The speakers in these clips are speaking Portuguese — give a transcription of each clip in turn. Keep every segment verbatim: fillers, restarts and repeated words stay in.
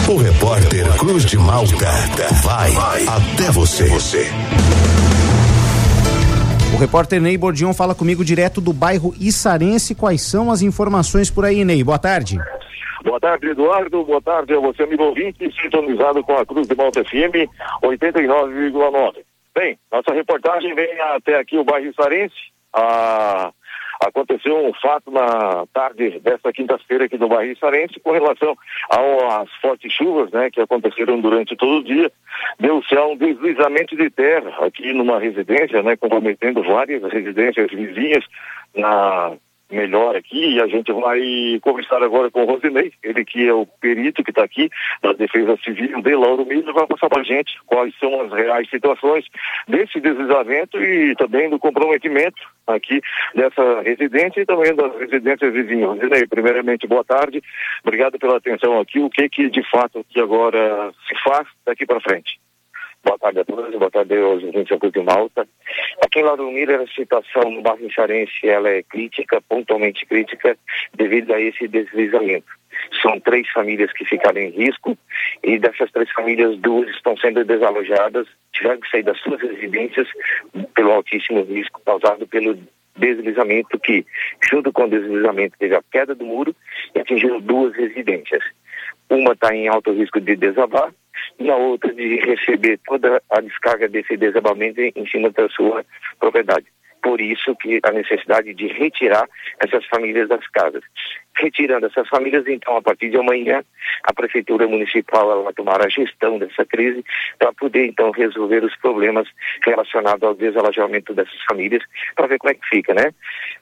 O repórter Cruz de Malta vai até você. O repórter Ney Bordion fala comigo direto do bairro Issarense. Quais são as informações por aí, Ney? Boa tarde. Boa tarde, Eduardo. Boa tarde a você, amigo ouvinte, sintonizado com a Cruz de Malta F M oitenta e nove vírgula nove. Bem, nossa reportagem vem até aqui o bairro Issarense. Ah, aconteceu um fato na tarde desta quinta-feira aqui no bairro Issarense com relação às fortes chuvas, né, que aconteceram durante todo o dia. Deu-se a um deslizamento de terra aqui numa residência, né, comprometendo várias residências vizinhas na melhor aqui, e a gente vai conversar agora com o Rosinei, ele que é o perito que está aqui da Defesa Civil de Lauro Miller, vai passar para a gente quais são as reais situações desse deslizamento e também do comprometimento aqui dessa residência e também das residências vizinhas. Rosinei, primeiramente, boa tarde, obrigado pela atenção aqui, o que que de fato que agora se faz daqui para frente? Boa tarde a todos, boa tarde aos ouvintes da Cruz de Malta. Aqui em Lauro Miller, a situação no bairro Issarense, ela é crítica, pontualmente crítica, devido a esse deslizamento. São três famílias que ficaram em risco e dessas três famílias, duas estão sendo desalojadas, tiveram que sair das suas residências pelo altíssimo risco causado pelo deslizamento que, junto com o deslizamento, teve a queda do muro e atingiu duas residências. Uma está em alto risco de desabar e a outra de receber toda a descarga desse desabamento em cima da sua propriedade. Por isso que a necessidade de retirar essas famílias das casas. Retirando essas famílias, então, a partir de amanhã, a Prefeitura Municipal ela vai tomar a gestão dessa crise para poder, então, resolver os problemas relacionados ao desalojamento dessas famílias, para ver como é que fica, né?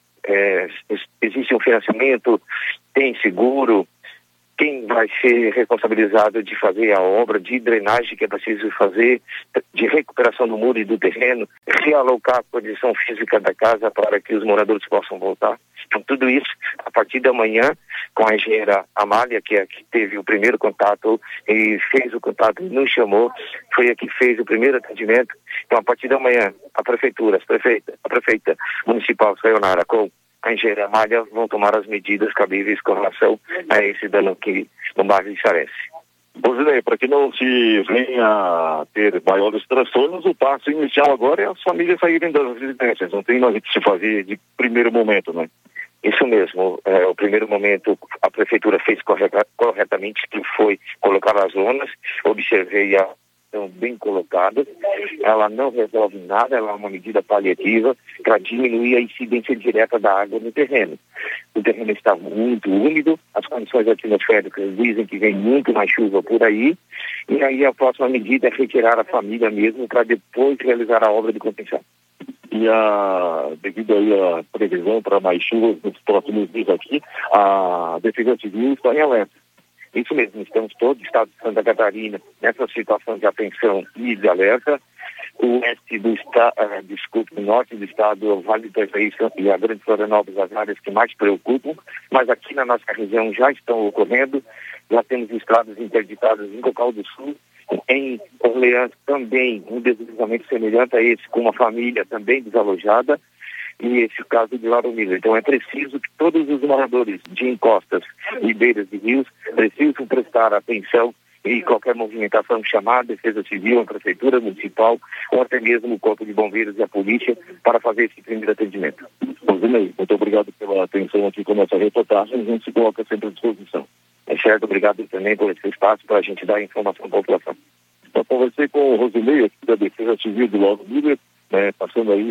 É, existe um financiamento, tem seguro, quem vai ser responsabilizado de fazer a obra de drenagem que é preciso fazer, de recuperação do muro e do terreno, realocar a condição física da casa para que os moradores possam voltar. Então, tudo isso, a partir da manhã, com a engenheira Amália, que é a que teve o primeiro contato e fez o contato e nos chamou, foi a que fez o primeiro atendimento. Então, a partir da manhã, a prefeitura, a prefeita, a prefeita municipal, Sayonara, com a engenheira Amália, vão tomar as medidas cabíveis com relação a esse dano aqui no bairro Issarense. Rosinei, para que não se venha a ter maiores transtornos, o passo inicial agora é as famílias saírem das residências, não tem nada que se fazer de primeiro momento, né? Isso mesmo, é, o primeiro momento a prefeitura fez correta, corretamente, que foi colocar as zonas, observei a estão bem colocadas, ela não resolve nada, ela é uma medida paliativa para diminuir a incidência direta da água no terreno. O terreno está muito úmido, as condições atmosféricas dizem que vem muito mais chuva por aí, e aí a próxima medida é retirar a família mesmo para depois realizar a obra de contenção. E a, devido aí à previsão para mais chuvas nos próximos dias aqui, a Defesa Civil está em alerta. Isso mesmo, estamos todos, o estado de Santa Catarina, nessa situação de atenção e de alerta. O oeste do estado, uh, desculpe, o norte do estado, o Vale do Itajaí e a Grande Florianópolis, as áreas que mais preocupam, mas aqui na nossa região já estão ocorrendo, já temos estradas interditadas em Cocal do Sul, em Orleans também um deslizamento semelhante a esse, com uma família também desalojada, e esse caso de Lauro Miller. Então é preciso que todos os moradores de encostas e beiras de rios precisam prestar atenção e qualquer movimentação chamar a Defesa Civil, a Prefeitura Municipal ou até mesmo o Corpo de Bombeiros e a Polícia para fazer esse primeiro atendimento. Rosinei, muito obrigado pela atenção aqui com nossa reportagem, a gente se coloca sempre à disposição. É certo, obrigado também por esse espaço para a gente dar informação à população. Eu conversei com o Rosinei aqui da Defesa Civil do Lauro Miller, né, passando aí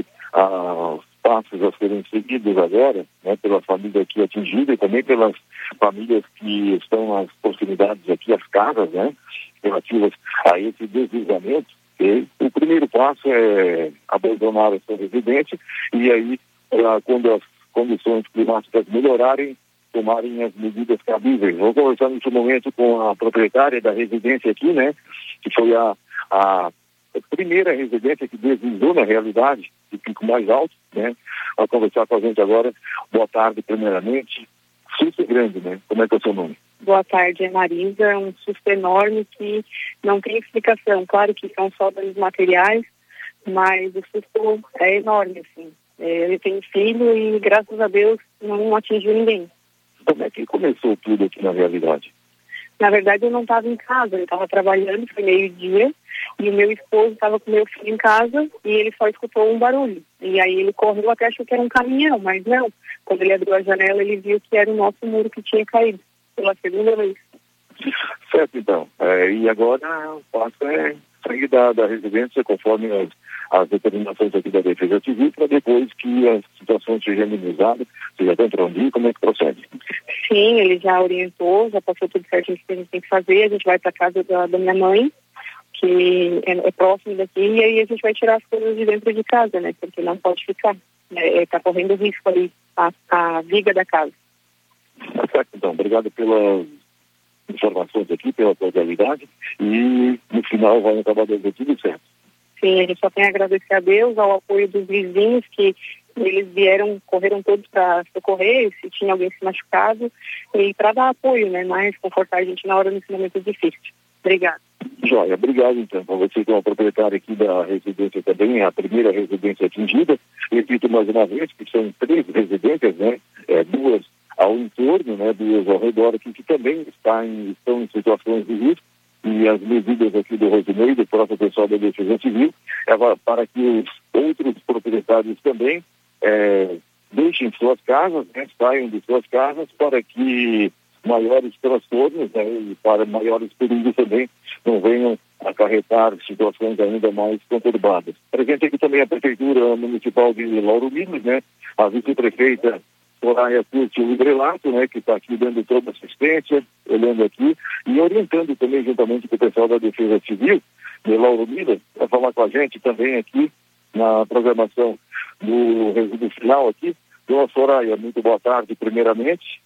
a passos a serem seguidos agora, né, pela família aqui atingida e também pelas famílias que estão nas proximidades aqui, as casas, né, relativas a esse deslizamento. E o primeiro passo é abandonar a sua residência e aí, pra, quando as condições climáticas melhorarem, tomarem as medidas cabíveis. Vou conversar nesse momento com a proprietária da residência aqui, né, que foi a, a a primeira residência que deslizou na realidade, de pico mais alto, né? Vai conversar com a gente agora. Boa tarde, primeiramente. Susto grande, né? Como é que é o seu nome? Boa tarde, é Marisa. É um susto enorme que não tem explicação. Claro que são só danos materiais, mas o susto é enorme, assim. É, ele tem filho e, graças a Deus, não atingiu ninguém. Como é que começou tudo aqui na realidade? Na verdade, eu não estava em casa, eu estava trabalhando, foi meio-dia, e o meu esposo estava com o meu filho em casa e ele só escutou um barulho. E aí ele correu até achou que era um caminhão, mas não. Quando ele abriu a janela, ele viu que era o nosso muro que tinha caído pela segunda vez. Certo, então. É, e agora o passo é sair da, da residência conforme as, as determinações aqui da Defesa Civil, para depois que a situação seja minimizada, seja dentro de um dia, como é que procede? Sim, ele já orientou, já passou tudo certinho que a gente tem que fazer. A gente vai para casa da, da minha mãe, que é, é próximo daqui, e aí a gente vai tirar as coisas de dentro de casa, né? Porque não pode ficar. É, é, tá correndo risco ali, a, a viga da casa. Tá certo, então. Obrigado pelas informações aqui, pela cordialidade, e no final vai acabar dando tudo certo. Sim, a gente só tem a agradecer a Deus, ao apoio dos vizinhos, que eles vieram, correram todos para socorrer, se tinha alguém se machucado, e para dar apoio, né? Mas confortar a gente na hora desse momento difícil. Obrigada. Joia, obrigado então. Para você que é uma proprietária aqui da residência também, a primeira residência atingida, repito mais uma vez que são três residências, né? É, duas ao entorno, né? Duas ao redor aqui que também está em, estão em situações de risco, e as medidas aqui do Rosinei, do próprio pessoal da Defesa Civil, é para que os outros proprietários também é, deixem suas casas, né? Saiam de suas casas para que maiores transtornos, né, e para maiores perigos também não venham acarretar situações ainda mais conturbadas. Presente aqui também a Prefeitura Municipal de Lauro Miller, né, a vice-prefeita Soraya Curti Librelato, né, que está aqui dando toda a assistência, olhando aqui e orientando também juntamente com o pessoal da Defesa Civil de Lauro Miller, para falar com a gente também aqui na programação do resíduo final aqui. Dona Soraya, muito boa tarde primeiramente.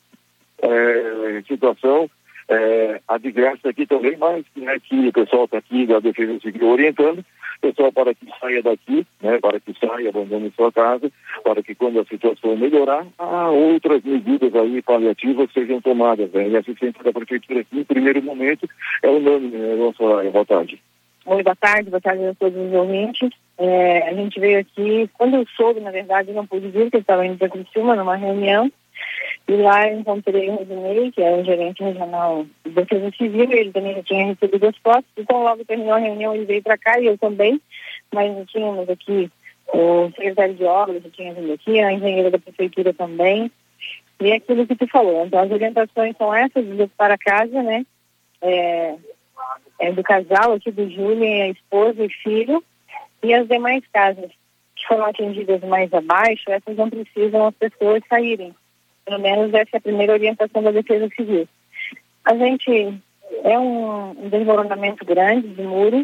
É, situação é, adversa aqui também, mas né, que o pessoal está aqui da Defesa Civil orientando, o pessoal para que saia daqui, né, para que saia, abandone sua casa, para que quando a situação melhorar, outras medidas aí paliativas sejam tomadas. Né? E a assistência da Prefeitura aqui, em primeiro momento, é unânime, né, Dona Soraya? Boa tarde. Oi, boa tarde, boa tarde a todos os ouvintes. É, a gente veio aqui, quando eu soube, na verdade, eu não pude vir, porque eu estava indo para Criciúma numa reunião. E lá eu encontrei o Rosinei, que é o gerente regional de Defesa Civil, ele também já tinha recebido as fotos, então logo terminou a reunião ele veio para cá e eu também, mas não tínhamos aqui o secretário de obras, já tinha vindo aqui, a engenheira da prefeitura também, e é aquilo que tu falou. Então as orientações são essas, de para casa, né, é, é do casal aqui, do Júlio, a esposa e filho, e as demais casas que foram atingidas mais abaixo, essas não precisam as pessoas saírem. Pelo menos essa é a primeira orientação da Defesa Civil. A gente é um, um desmoronamento grande de muro.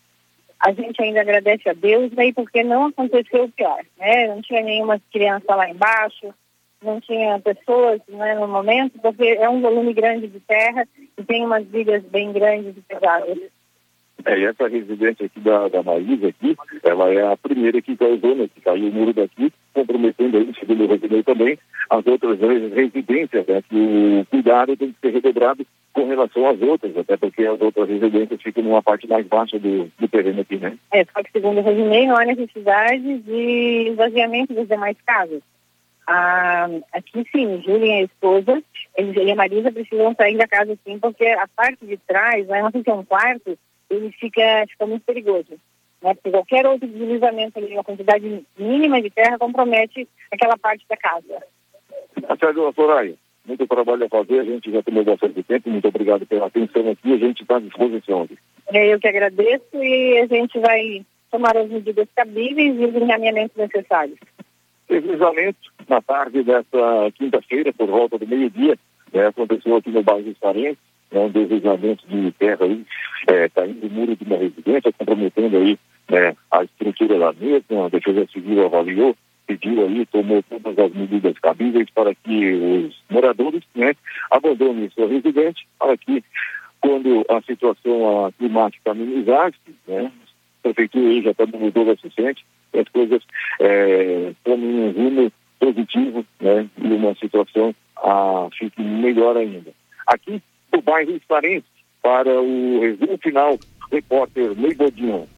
A gente ainda agradece a Deus, daí porque não aconteceu o pior, né? Não tinha nenhuma criança lá embaixo, não tinha pessoas, né, no momento, porque é um volume grande de terra e tem umas vigas bem grandes e pesadas. É, e essa residência aqui da, da Maísa aqui, ela é a primeira que causou, né, que caiu o muro daqui, comprometendo aí, segundo o Rosinei também, as outras residências, né, que o cuidado tem que ser redobrado com relação às outras, até porque as outras residências ficam numa parte mais baixa do, do terreno aqui, né? É, só que segundo o Rosinei, não há necessidade de esvaziamento das demais casas. Ah, aqui sim, Júlia e a esposa, eles e a Marisa precisam sair da casa sim, porque a parte de trás, né, não sei se é um quarto, ele fica, fica muito perigoso, né? Porque qualquer outro deslizamento ali, uma quantidade mínima de terra, compromete aquela parte da casa. Até, dona Soraya, muito trabalho a fazer, a gente já tomou bastante tempo, muito obrigado pela atenção aqui, a gente está à disposição. É, eu que agradeço e a gente vai tomar as medidas cabíveis e os encaminhamentos necessários. Deslizamento na tarde dessa quinta-feira, por volta do meio-dia, né, aconteceu aqui no bairro Sarense, é um deslizamento de terra aí, é, caindo o muro de uma residência, comprometendo aí é, a estrutura da mesma. A Defesa Civil avaliou, pediu aí, tomou todas as medidas cabíveis para que os moradores, né, abandonem sua residência, para que quando a situação a climática amenizar, né, a prefeitura aí já está dando todo assistente, as coisas é, tomem um rumo positivo, né, e uma situação a, fique melhor ainda. Aqui do bairro Sarense, para o resumo final, repórter Ney Bodinho.